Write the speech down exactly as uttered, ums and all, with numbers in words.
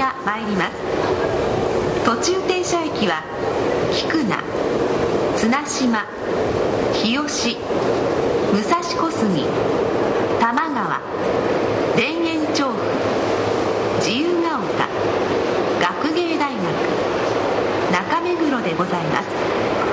が参ります。途中停車駅は菊名、綱島、日吉、武蔵小杉、多摩川、田園調布、自由が丘、学芸大学、中目黒でございます。